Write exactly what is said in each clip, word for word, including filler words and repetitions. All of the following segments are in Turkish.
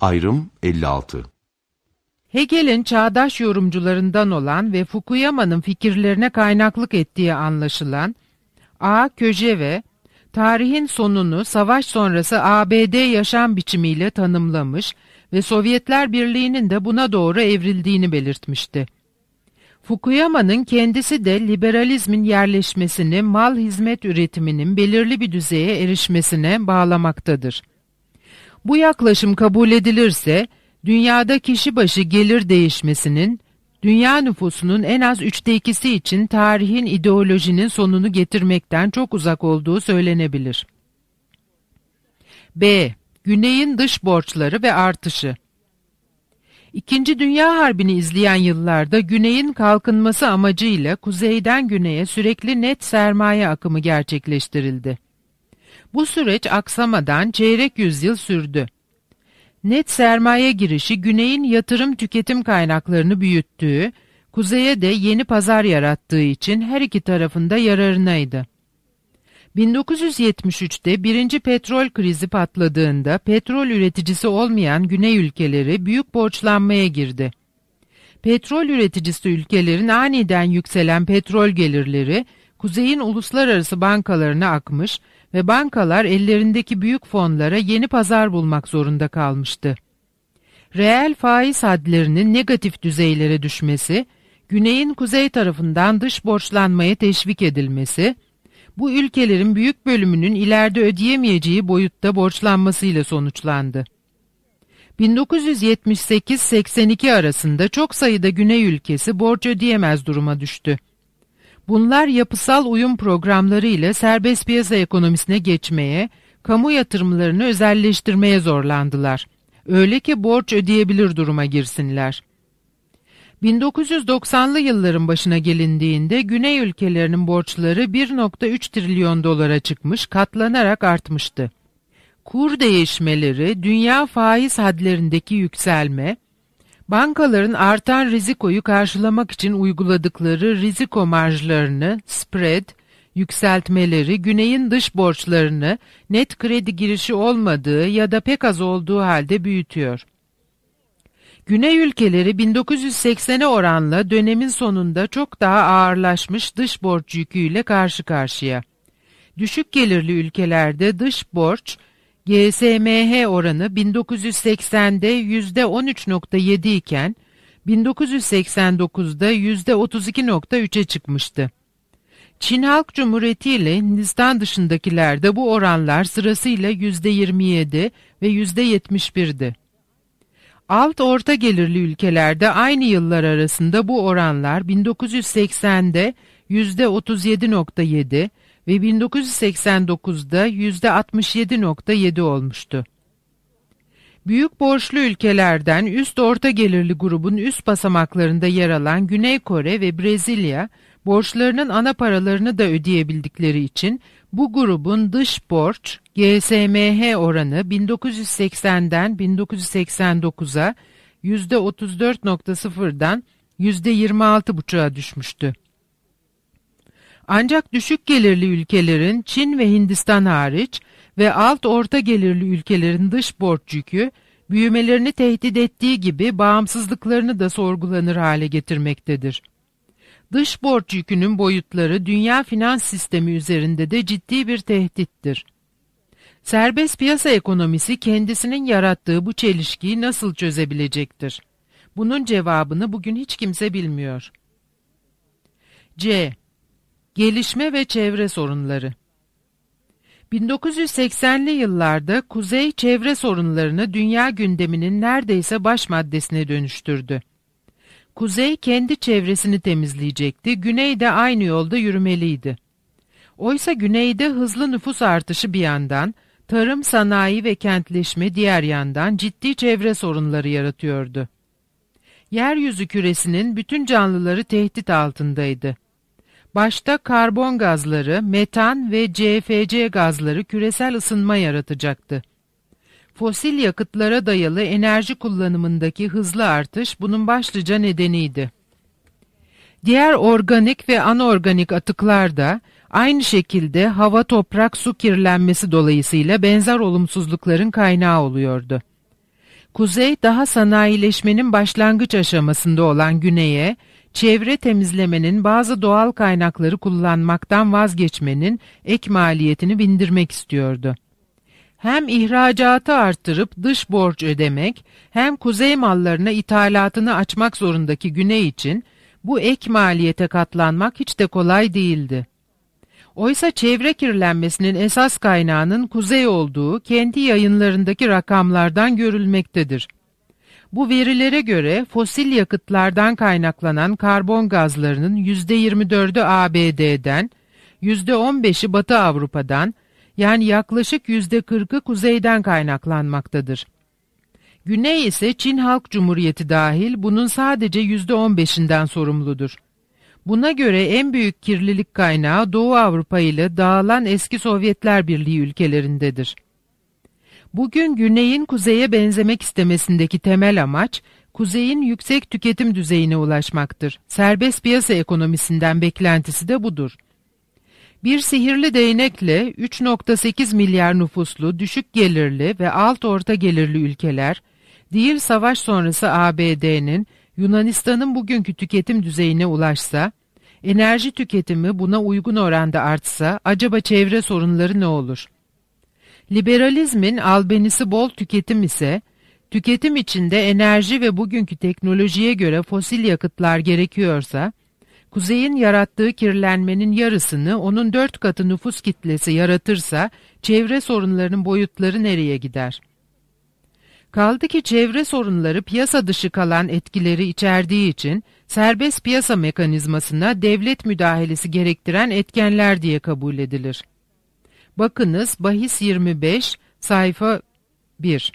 Ayrım elli altı. Hegel'in çağdaş yorumcularından olan ve Fukuyama'nın fikirlerine kaynaklık ettiği anlaşılan A. Kojève, tarihin sonunu savaş sonrası A B D yaşam biçimiyle tanımlamış ve Sovyetler Birliği'nin de buna doğru evrildiğini belirtmişti. Fukuyama'nın kendisi de liberalizmin yerleşmesini mal hizmet üretiminin belirli bir düzeye erişmesine bağlamaktadır. Bu yaklaşım kabul edilirse, dünyada kişi başı gelir değişmesinin, dünya nüfusunun en az üçte ikisi için tarihin ideolojinin sonunu getirmekten çok uzak olduğu söylenebilir. B. Güney'in dış borçları ve artışı. İkinci Dünya Harbi'ni izleyen yıllarda Güney'in kalkınması amacıyla kuzeyden güneye sürekli net sermaye akımı gerçekleştirildi. Bu süreç aksamadan çeyrek yüzyıl sürdü. Net sermaye girişi Güney'in yatırım tüketim kaynaklarını büyüttüğü, kuzeye de yeni pazar yarattığı için her iki tarafında yararınaydı. bin dokuz yüz yetmiş üçte birinci petrol krizi patladığında petrol üreticisi olmayan Güney ülkeleri büyük borçlanmaya girdi. Petrol üreticisi ülkelerin aniden yükselen petrol gelirleri kuzeyin uluslararası bankalarına akmış ve bankalar ellerindeki büyük fonlara yeni pazar bulmak zorunda kalmıştı. Reel faiz hadlerinin negatif düzeylere düşmesi, Güney'in kuzey tarafından dış borçlanmaya teşvik edilmesi, bu ülkelerin büyük bölümünün ileride ödeyemeyeceği boyutta borçlanmasıyla sonuçlandı. bin dokuz yüz yetmiş sekiz seksen iki arasında çok sayıda Güney ülkesi borç ödeyemez duruma düştü. Bunlar yapısal uyum programları ile serbest piyasa ekonomisine geçmeye, kamu yatırımlarını özelleştirmeye zorlandılar. Öyle ki borç ödeyebilir duruma girsinler. bin dokuz yüz doksanlı yılların başına gelindiğinde Güney ülkelerinin borçları bir nokta üç trilyon dolara çıkmış, katlanarak artmıştı. Kur değişmeleri, dünya faiz hadlerindeki yükselme, bankaların artan rizikoyu karşılamak için uyguladıkları riziko marjlarını, spread, yükseltmeleri, Güney'in dış borçlarını net kredi girişi olmadığı ya da pek az olduğu halde büyütüyor. Güney ülkeleri bin dokuz yüz seksene oranla dönemin sonunda çok daha ağırlaşmış dış borç yüküyle karşı karşıya. Düşük gelirli ülkelerde dış borç, G S M H oranı bin dokuz yüz seksende yüzde on üç nokta yedi iken bin dokuz yüz seksen dokuzda yüzde otuz iki nokta üçe çıkmıştı. Çin Halk Cumhuriyeti ile Hindistan dışındakilerde bu oranlar sırasıyla yüzde yirmi yedi ve yüzde yetmiş birdi. Alt orta gelirli ülkelerde aynı yıllar arasında bu oranlar bin dokuz yüz seksende yüzde otuz yedi nokta yedi ve bin dokuz yüz seksen dokuzda yüzde altmış yedi nokta yedi olmuştu. Büyük borçlu ülkelerden üst orta gelirli grubun üst basamaklarında yer alan Güney Kore ve Brezilya, borçlarının ana paralarını da ödeyebildikleri için bu grubun dış borç G S M H oranı bin dokuz yüz seksenden bin dokuz yüz seksen dokuza yüzde otuz dört nokta sıfırdan yüzde yirmi altı buçuğa düşmüştü. Ancak düşük gelirli ülkelerin Çin ve Hindistan hariç ve alt orta gelirli ülkelerin dış borç yükü büyümelerini tehdit ettiği gibi bağımsızlıklarını da sorgulanır hale getirmektedir. Dış borç yükünün boyutları dünya finans sistemi üzerinde de ciddi bir tehdittir. Serbest piyasa ekonomisi kendisinin yarattığı bu çelişkiyi nasıl çözebilecektir? Bunun cevabını bugün hiç kimse bilmiyor. C. Gelişme ve çevre sorunları. bin dokuz yüz seksenli yıllarda Kuzey çevre sorunlarını dünya gündeminin neredeyse baş maddesine dönüştürdü. Kuzey kendi çevresini temizleyecekti, Güney de aynı yolda yürümeliydi. Oysa Güney'de hızlı nüfus artışı bir yandan, tarım, sanayi ve kentleşme diğer yandan ciddi çevre sorunları yaratıyordu. Yeryüzü küresinin bütün canlıları tehdit altındaydı. Başta karbon gazları, metan ve C F C gazları küresel ısınma yaratacaktı. Fosil yakıtlara dayalı enerji kullanımındaki hızlı artış bunun başlıca nedeniydi. Diğer organik ve anorganik atıklar da aynı şekilde hava, toprak, su kirlenmesi dolayısıyla benzer olumsuzlukların kaynağı oluyordu. Kuzey daha sanayileşmenin başlangıç aşamasında olan güneye, çevre temizlemenin bazı doğal kaynakları kullanmaktan vazgeçmenin ek maliyetini bindirmek istiyordu. Hem ihracatı arttırıp dış borç ödemek, hem kuzey mallarına ithalatını açmak zorundaki güney için bu ek maliyete katlanmak hiç de kolay değildi. Oysa çevre kirlenmesinin esas kaynağının kuzey olduğu kendi yayınlarındaki rakamlardan görülmektedir. Bu verilere göre fosil yakıtlardan kaynaklanan karbon gazlarının yüzde yirmi dördü A B D'den, yüzde on beşi Batı Avrupa'dan, yani yaklaşık yüzde kırkı kuzeyden kaynaklanmaktadır. Güney ise Çin Halk Cumhuriyeti dahil bunun sadece yüzde on beşinden sorumludur. Buna göre en büyük kirlilik kaynağı Doğu Avrupa ile dağılan eski Sovyetler Birliği ülkelerindedir. Bugün Güney'in kuzeye benzemek istemesindeki temel amaç, kuzeyin yüksek tüketim düzeyine ulaşmaktır. Serbest piyasa ekonomisinden beklentisi de budur. Bir sihirli değnekle üç virgül sekiz milyar nüfuslu, düşük gelirli ve alt orta gelirli ülkeler, değil savaş sonrası A B D'nin, Yunanistan'ın bugünkü tüketim düzeyine ulaşsa, enerji tüketimi buna uygun oranda artsa, acaba çevre sorunları ne olur? Liberalizmin albenisi bol tüketim ise, tüketim içinde enerji ve bugünkü teknolojiye göre fosil yakıtlar gerekiyorsa, kuzeyin yarattığı kirlenmenin yarısını onun dört katı nüfus kitlesi yaratırsa, çevre sorunlarının boyutları nereye gider? Kaldı ki çevre sorunları piyasa dışı kalan etkileri içerdiği için, serbest piyasa mekanizmasına devlet müdahalesi gerektiren etkenler diye kabul edilir. Bakınız bahis yirmi beş, sayfa bir.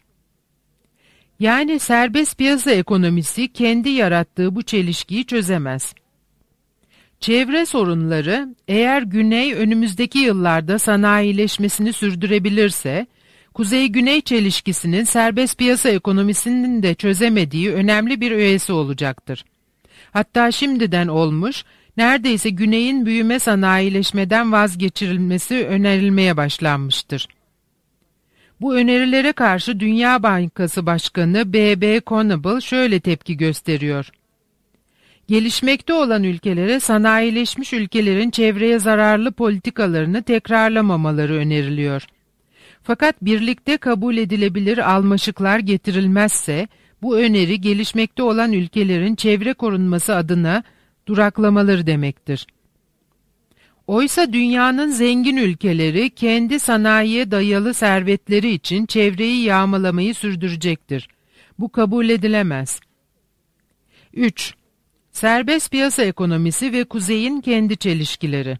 Yani serbest piyasa ekonomisi kendi yarattığı bu çelişkiyi çözemez. Çevre sorunları, eğer Güney önümüzdeki yıllarda sanayileşmesini sürdürebilirse, Kuzey-Güney çelişkisinin serbest piyasa ekonomisinin de çözemediği önemli bir öğesi olacaktır. Hatta şimdiden olmuş, neredeyse Güney'in büyüme sanayileşmeden vazgeçirilmesi önerilmeye başlanmıştır. Bu önerilere karşı Dünya Bankası Başkanı B B Conable şöyle tepki gösteriyor. Gelişmekte olan ülkelere sanayileşmiş ülkelerin çevreye zararlı politikalarını tekrarlamamaları öneriliyor. Fakat birlikte kabul edilebilir almaşıklar getirilmezse, bu öneri gelişmekte olan ülkelerin çevre korunması adına duraklamaları demektir. Oysa dünyanın zengin ülkeleri kendi sanayiye dayalı servetleri için çevreyi yağmalamayı sürdürecektir. Bu kabul edilemez. üç. Serbest piyasa ekonomisi ve kuzeyin kendi çelişkileri.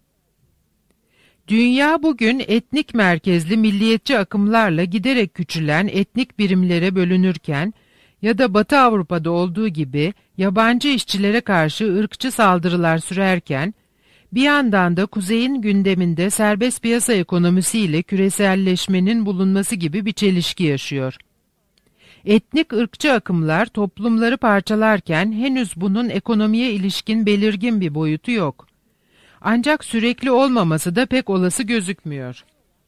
Dünya bugün etnik merkezli milliyetçi akımlarla giderek küçülen etnik birimlere bölünürken ya da Batı Avrupa'da olduğu gibi yabancı işçilere karşı ırkçı saldırılar sürerken, bir yandan da kuzeyin gündeminde serbest piyasa ekonomisiyle küreselleşmenin bulunması gibi bir çelişki yaşıyor. Etnik ırkçı akımlar toplumları parçalarken henüz bunun ekonomiye ilişkin belirgin bir boyutu yok. Ancak sürekli olmaması da pek olası gözükmüyor.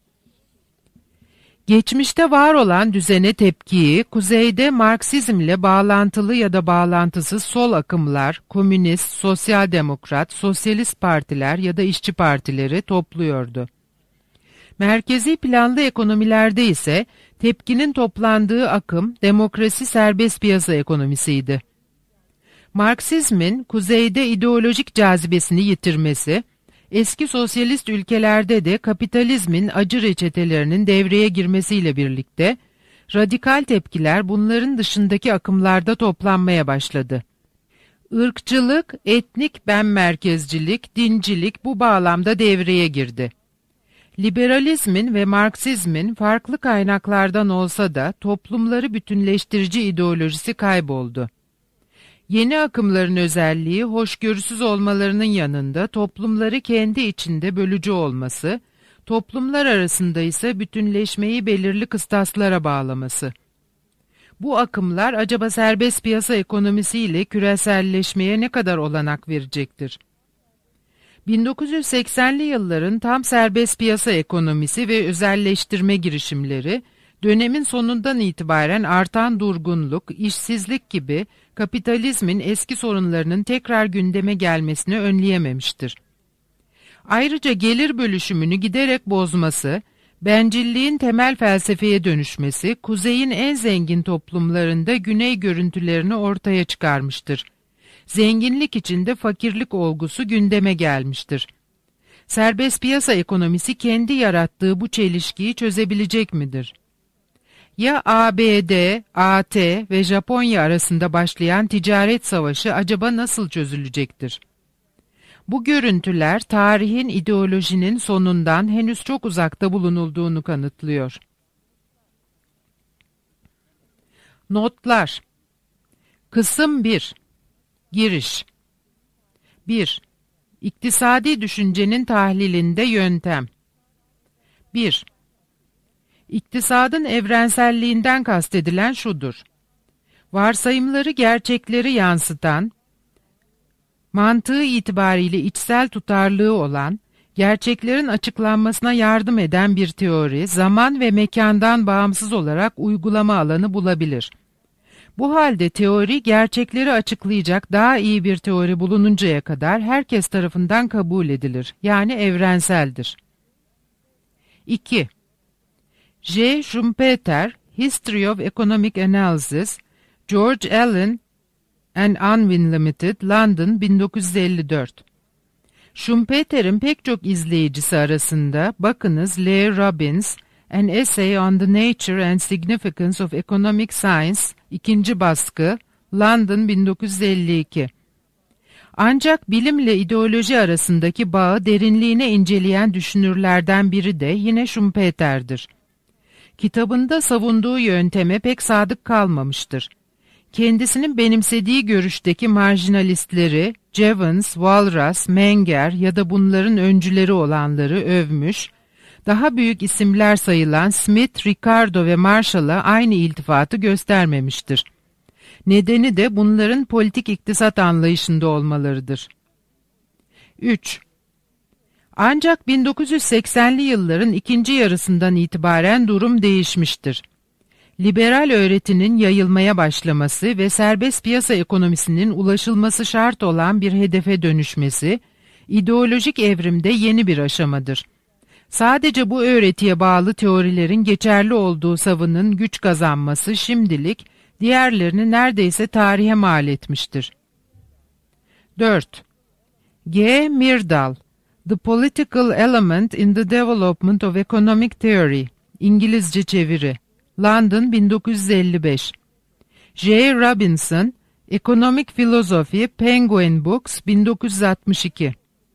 Geçmişte var olan düzene tepkiyi, kuzeyde Marksizmle bağlantılı ya da bağlantısız sol akımlar, komünist, sosyal demokrat, sosyalist partiler ya da işçi partileri topluyordu. Merkezi planlı ekonomilerde ise tepkinin toplandığı akım demokrasi serbest piyasa ekonomisiydi. Marksizmin kuzeyde ideolojik cazibesini yitirmesi, eski sosyalist ülkelerde de kapitalizmin acı reçetelerinin devreye girmesiyle birlikte, radikal tepkiler bunların dışındaki akımlarda toplanmaya başladı. Irkçılık, etnik ben merkezcilik, dincilik bu bağlamda devreye girdi. Liberalizmin ve Marksizmin farklı kaynaklardan olsa da toplumları bütünleştirici ideolojisi kayboldu. Yeni akımların özelliği hoşgörüsüz olmalarının yanında toplumları kendi içinde bölücü olması, toplumlar arasında ise bütünleşmeyi belirli kıstaslara bağlaması. Bu akımlar acaba serbest piyasa ekonomisiyle küreselleşmeye ne kadar olanak verecektir? bin dokuz yüz seksenli yılların tam serbest piyasa ekonomisi ve özelleştirme girişimleri, Dönemin sonundan itibaren artan durgunluk, işsizlik gibi kapitalizmin eski sorunlarının tekrar gündeme gelmesini önleyememiştir. Ayrıca gelir bölüşümünü giderek bozması, bencilliğin temel felsefeye dönüşmesi, kuzeyin en zengin toplumlarında güney görüntülerini ortaya çıkarmıştır. Zenginlik içinde fakirlik olgusu gündeme gelmiştir. Serbest piyasa ekonomisi kendi yarattığı bu çelişkiyi çözebilecek midir? Ya A B D, A T ve Japonya arasında başlayan ticaret savaşı acaba nasıl çözülecektir? Bu görüntüler tarihin ideolojinin sonundan henüz çok uzakta bulunulduğunu kanıtlıyor. Notlar. Kısım bir. Giriş. bir. İktisadi düşüncenin tahlilinde yöntem. bir. İktisadın evrenselliğinden kastedilen şudur: varsayımları gerçekleri yansıtan, mantığı itibariyle içsel tutarlılığı olan, gerçeklerin açıklanmasına yardım eden bir teori, zaman ve mekandan bağımsız olarak uygulama alanı bulabilir. Bu halde teori, gerçekleri açıklayacak daha iyi bir teori bulununcaya kadar herkes tarafından kabul edilir, yani evrenseldir. iki. J. Schumpeter, History of Economic Analysis, George Allen and Unwin Limited, London, bin dokuz yüz elli dört. Schumpeter'in pek çok izleyicisi arasında bakınız L. Robbins, An Essay on the Nature and Significance of Economic Science, ikinci baskı, London, bin dokuz yüz elli iki. Ancak bilimle ideoloji arasındaki bağı derinliğine inceleyen düşünürlerden biri de yine Schumpeter'dir. Kitabında savunduğu yönteme pek sadık kalmamıştır. Kendisinin benimsediği görüşteki marjinalistleri, Jevons, Walras, Menger ya da bunların öncüleri olanları övmüş, daha büyük isimler sayılan Smith, Ricardo ve Marshall'a aynı iltifatı göstermemiştir. Nedeni de bunların politik iktisat anlayışında olmalarıdır. üç. Ancak bin dokuz yüz seksenli yılların ikinci yarısından itibaren durum değişmiştir. Liberal öğretinin yayılmaya başlaması ve serbest piyasa ekonomisinin ulaşılması şart olan bir hedefe dönüşmesi, ideolojik evrimde yeni bir aşamadır. Sadece bu öğretiye bağlı teorilerin geçerli olduğu savının güç kazanması şimdilik diğerlerini neredeyse tarihe mal etmiştir. dört. G. Myrdal, The Political Element in the Development of Economic Theory, İngilizce çeviri, London, bin dokuz yüz elli beş. J. Robinson, Economic Philosophy, Penguin Books, bin dokuz yüz altmış iki.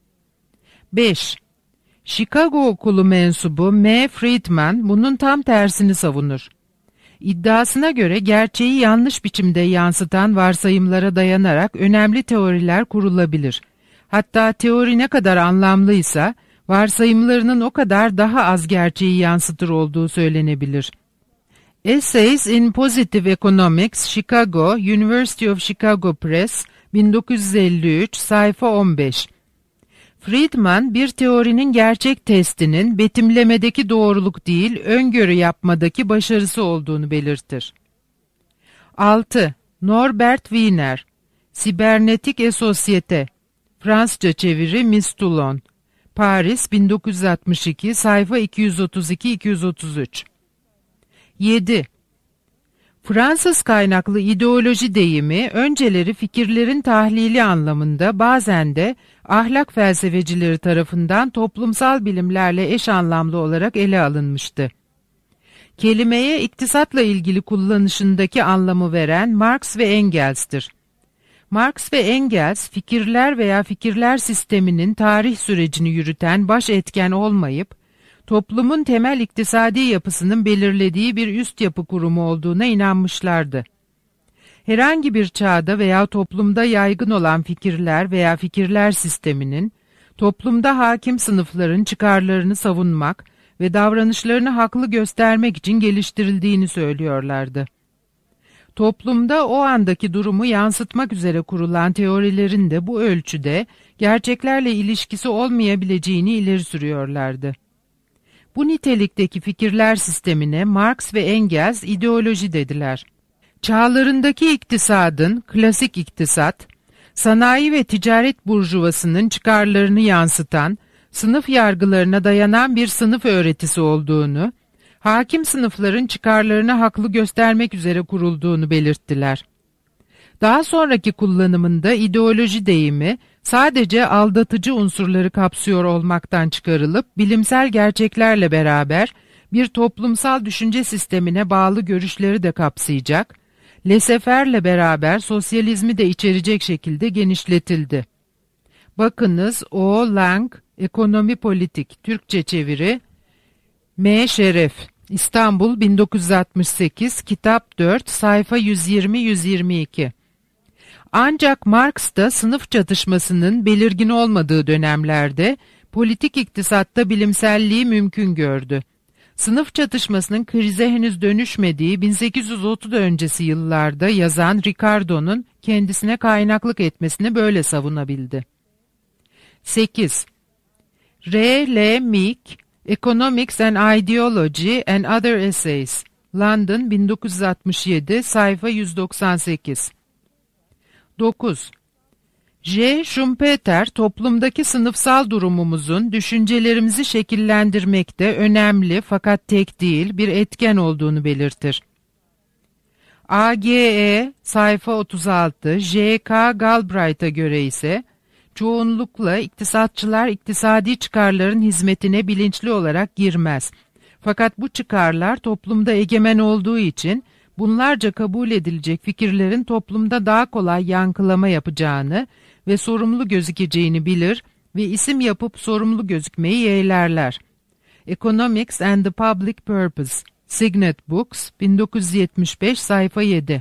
beş. Chicago Okulu mensubu M. Friedman bunun tam tersini savunur. İddiasına göre gerçeği yanlış biçimde yansıtan varsayımlara dayanarak önemli teoriler kurulabilir. Hatta teori ne kadar anlamlıysa, varsayımlarının o kadar daha az gerçeği yansıtır olduğu söylenebilir. Essays in Positive Economics, Chicago, University of Chicago Press, bin dokuz yüz elli üç, sayfa on beş. Friedman, bir teorinin gerçek testinin betimlemedeki doğruluk değil, öngörü yapmadaki başarısı olduğunu belirtir. altı. Norbert Wiener, Sibernetik e Sosyete, Fransızca çeviri Miss Toulon, Paris, bin dokuz yüz altmış iki, sayfa iki yüz otuz iki iki yüz otuz üç. yedi. Fransız kaynaklı ideoloji deyimi, önceleri fikirlerin tahlili anlamında, bazen de ahlak felsefecileri tarafından toplumsal bilimlerle eş anlamlı olarak ele alınmıştı. Kelimeye iktisatla ilgili kullanışındaki anlamı veren Marx ve Engels'tir. Marx ve Engels, fikirler veya fikirler sisteminin tarih sürecini yürüten baş etken olmayıp, toplumun temel iktisadi yapısının belirlediği bir üst yapı kurumu olduğuna inanmışlardı. Herhangi bir çağda veya toplumda yaygın olan fikirler veya fikirler sisteminin, toplumda hakim sınıfların çıkarlarını savunmak ve davranışlarını haklı göstermek için geliştirildiğini söylüyorlardı. Toplumda o andaki durumu yansıtmak üzere kurulan teorilerin de bu ölçüde gerçeklerle ilişkisi olmayabileceğini ileri sürüyorlardı. Bu nitelikteki fikirler sistemine Marx ve Engels ideoloji dediler. Çağlarındaki iktisadın, klasik iktisat, sanayi ve ticaret burjuvasının çıkarlarını yansıtan, sınıf yargılarına dayanan bir sınıf öğretisi olduğunu, hakim sınıfların çıkarlarını haklı göstermek üzere kurulduğunu belirttiler. Daha sonraki kullanımında ideoloji deyimi sadece aldatıcı unsurları kapsıyor olmaktan çıkarılıp bilimsel gerçeklerle beraber bir toplumsal düşünce sistemine bağlı görüşleri de kapsayacak, laissez-faire'le beraber sosyalizmi de içerecek şekilde genişletildi. Bakınız O. Lang, Ekonomi Politik, Türkçe çeviri, M. Şeref, İstanbul bin dokuz yüz altmış sekiz, Kitap dört, sayfa yüz yirmi yüz yirmi iki. Ancak Marx da sınıf çatışmasının belirgin olmadığı dönemlerde politik iktisatta bilimselliği mümkün gördü. Sınıf çatışmasının krize henüz dönüşmediği bin sekiz yüz otuz öncesi yıllarda yazan Ricardo'nun kendisine kaynaklık etmesini böyle savunabildi. sekiz. R. L. Meek, Economics and Ideology and Other Essays, London bin dokuz yüz altmış yedi, sayfa yüz doksan sekiz. dokuz. J. Schumpeter, toplumdaki sınıfsal durumumuzun düşüncelerimizi şekillendirmekte önemli fakat tek değil bir etken olduğunu belirtir. A G E, sayfa otuz altı, J K Galbraith'a göre ise, çoğunlukla iktisatçılar iktisadi çıkarların hizmetine bilinçli olarak girmez. Fakat bu çıkarlar toplumda egemen olduğu için bunlarca kabul edilecek fikirlerin toplumda daha kolay yankılama yapacağını ve sorumlu gözükeceğini bilir ve isim yapıp sorumlu gözükmeyi yeğlerler. Economics and the Public Purpose, Signet Books, bin dokuz yüz yetmiş beş, sayfa yedi.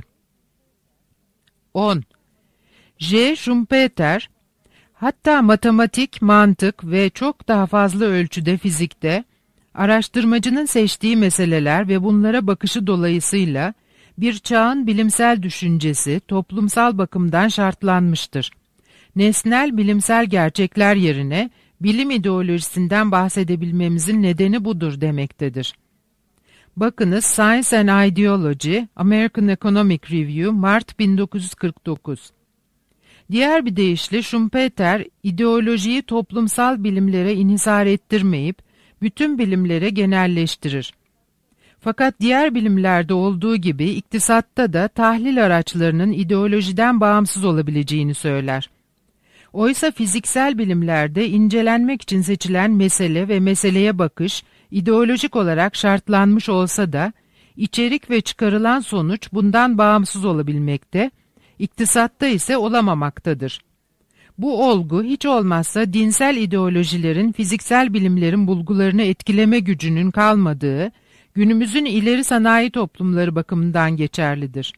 on. J. Schumpeter, hatta matematik, mantık ve çok daha fazla ölçüde fizikte, araştırmacının seçtiği meseleler ve bunlara bakışı dolayısıyla bir çağın bilimsel düşüncesi toplumsal bakımdan şartlanmıştır. Nesnel bilimsel gerçekler yerine bilim ideolojisinden bahsedebilmemizin nedeni budur demektedir. Bakınız Science and Ideology, American Economic Review, Mart bin dokuz yüz kırk dokuz. Diğer bir deyişle Schumpeter, ideolojiyi toplumsal bilimlere inhisar ettirmeyip, bütün bilimlere genelleştirir. Fakat diğer bilimlerde olduğu gibi iktisatta da tahlil araçlarının ideolojiden bağımsız olabileceğini söyler. Oysa fiziksel bilimlerde incelenmek için seçilen mesele ve meseleye bakış ideolojik olarak şartlanmış olsa da içerik ve çıkarılan sonuç bundan bağımsız olabilmekte, iktisatta ise olamamaktadır. Bu olgu hiç olmazsa dinsel ideolojilerin fiziksel bilimlerin bulgularını etkileme gücünün kalmadığı, günümüzün ileri sanayi toplumları bakımından geçerlidir.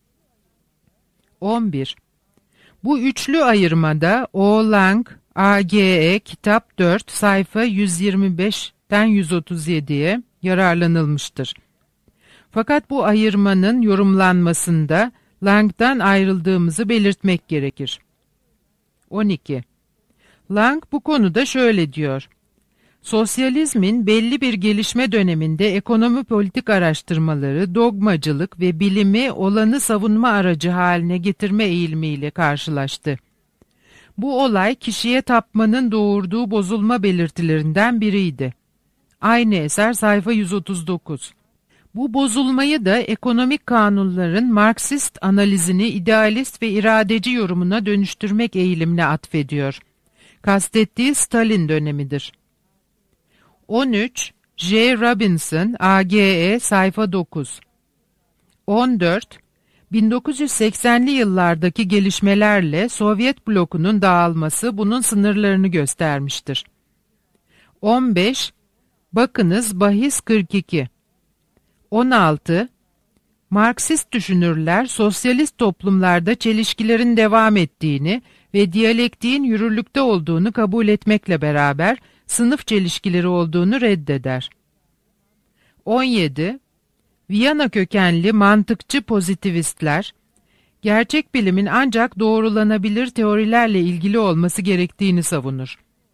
on bir. Bu üçlü ayırmada O. Lang, A G E, Kitap dört, sayfa yüz yirmi beşten yüz otuz yediye yararlanılmıştır. Fakat bu ayırmanın yorumlanmasında Lang'dan ayrıldığımızı belirtmek gerekir. on iki. Lang bu konuda şöyle diyor. Sosyalizmin belli bir gelişme döneminde ekonomi politik araştırmaları, dogmacılık ve bilimi olanı savunma aracı haline getirme eğilimiyle karşılaştı. Bu olay kişiye tapmanın doğurduğu bozulma belirtilerinden biriydi. Aynı eser sayfa yüz otuz dokuz. Bu bozulmayı da ekonomik kanunların Marksist analizini idealist ve iradeci yorumuna dönüştürmek eğilimine atfediyor. Kastettiği Stalin dönemidir. on üç. J. Robinson, A G E, sayfa dokuz. on dört. bin dokuz yüz seksenli yıllardaki gelişmelerle Sovyet blokunun dağılması bunun sınırlarını göstermiştir. on beş. Bakınız bahis kırk iki. on altı. Marksist düşünürler sosyalist toplumlarda çelişkilerin devam ettiğini ve diyalektiğin yürürlükte olduğunu kabul etmekle beraber sınıf çelişkileri olduğunu reddeder. on yedi. Viyana kökenli mantıkçı pozitivistler, gerçek bilimin ancak doğrulanabilir teorilerle ilgili olması gerektiğini savunur.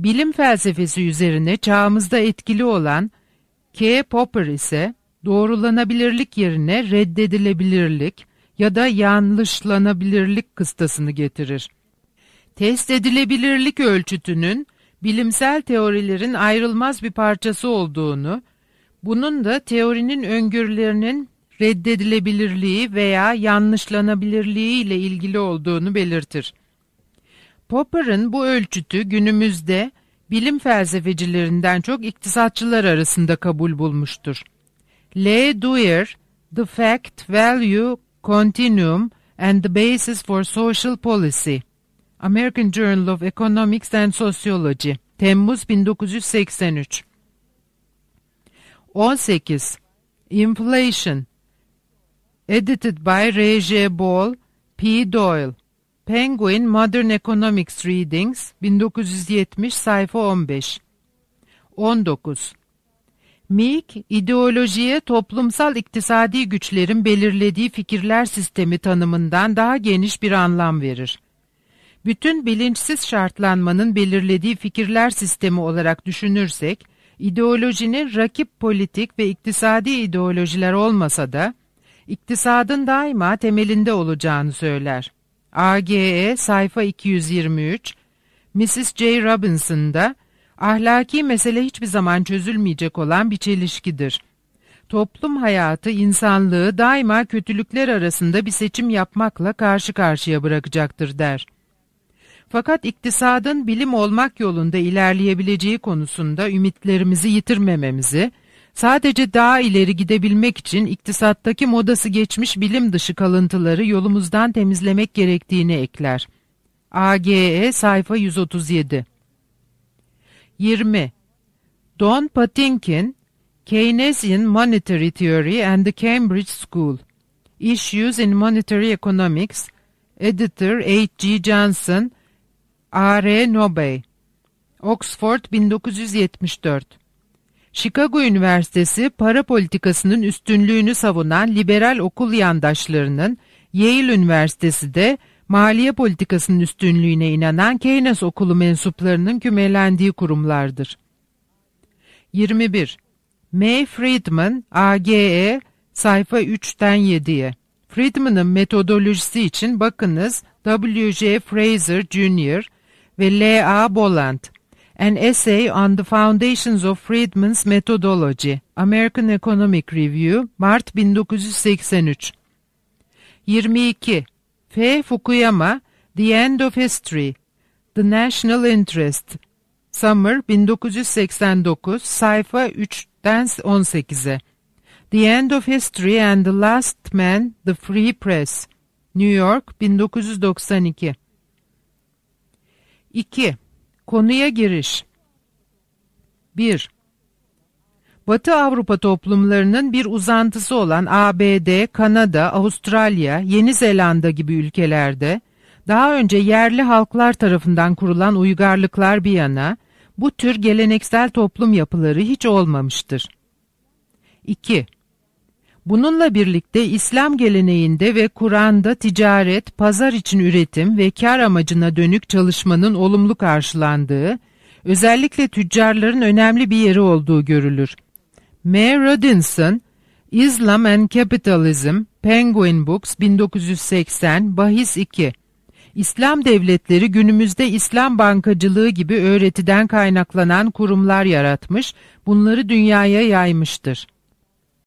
Bilim felsefesi üzerine çağımızda etkili olan K. Popper ise doğrulanabilirlik yerine reddedilebilirlik ya da yanlışlanabilirlik kıstasını getirir. Test edilebilirlik ölçütünün bilimsel teorilerin ayrılmaz bir parçası olduğunu, bunun da teorinin öngörülerinin reddedilebilirliği veya yanlışlanabilirliği ile ilgili olduğunu belirtir. Popper'ın bu ölçütü günümüzde bilim felsefecilerinden çok iktisatçılar arasında kabul bulmuştur. L. Dwyer, The Fact, Value, Continuum and the Basis for Social Policy, American Journal of Economics and Sociology, Temmuz bin dokuz yüz seksen üç. on sekiz. Inflation, edited by R J Ball, P. Doyle, Penguin Modern Economics Readings, bin dokuz yüz yetmiş, sayfa on beş. on dokuz. Meek, ideolojiye toplumsal iktisadi güçlerin belirlediği fikirler sistemi tanımından daha geniş bir anlam verir. Bütün bilinçsiz şartlanmanın belirlediği fikirler sistemi olarak düşünürsek, ideolojinin rakip politik ve iktisadi ideolojiler olmasa da, iktisadın daima temelinde olacağını söyler. A G E sayfa iki yüz yirmi üç, missus J. Robinson'da, ahlaki mesele hiçbir zaman çözülmeyecek olan bir çelişkidir. Toplum hayatı insanlığı daima kötülükler arasında bir seçim yapmakla karşı karşıya bırakacaktır der. Fakat iktisadın bilim olmak yolunda ilerleyebileceği konusunda ümitlerimizi yitirmememizi, sadece daha ileri gidebilmek için iktisattaki modası geçmiş bilim dışı kalıntıları yolumuzdan temizlemek gerektiğini ekler. A G E sayfa yüz otuz yedi. yirmi. Don Patinkin, Keynesian Monetary Theory and the Cambridge School, Issues in Monetary Economics, Editor H G Johnson, A R Nobay, Oxford bin dokuz yüz yetmiş dört. Chicago Üniversitesi para politikasının üstünlüğünü savunan liberal okul yandaşlarının, Yale Üniversitesi de maliye politikasının üstünlüğüne inanan Keynes okulu mensuplarının kümelendiği kurumlardır. yirmi bir. May Friedman, A G E, sayfa üçten yediye. Friedman'ın metodolojisi için bakınız W J Fraser Junior ve L A Boland, An Essay on the Foundations of Friedman's Methodology, American Economic Review, Mart bin dokuz yüz seksen üç. yirmi iki. F. Fukuyama, The End of History, The National Interest, Summer bin dokuz yüz seksen dokuz, sayfa üçten on sekize. The End of History and the Last Man, The Free Press, New York bin dokuz yüz doksan iki. iki. Konuya giriş. bir. Batı Avrupa toplumlarının bir uzantısı olan A B D, Kanada, Avustralya, Yeni Zelanda gibi ülkelerde, daha önce yerli halklar tarafından kurulan uygarlıklar bir yana, bu tür geleneksel toplum yapıları hiç olmamıştır. iki. Bununla birlikte İslam geleneğinde ve Kur'an'da ticaret, pazar için üretim ve kar amacına dönük çalışmanın olumlu karşılandığı, özellikle tüccarların önemli bir yeri olduğu görülür. M. Rodinson, Islam and Capitalism, Penguin Books, bin dokuz yüz seksen, bahis iki. İslam devletleri günümüzde İslam bankacılığı gibi öğretiden kaynaklanan kurumlar yaratmış, bunları dünyaya yaymıştır.